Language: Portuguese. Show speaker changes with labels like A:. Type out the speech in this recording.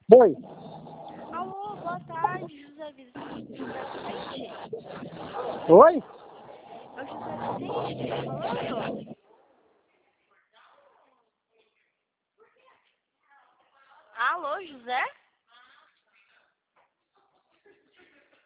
A: Oi.
B: Alô, boa tarde, José Vicente.
A: Oi?
B: É o José Vicente que tá falando? Alô, José?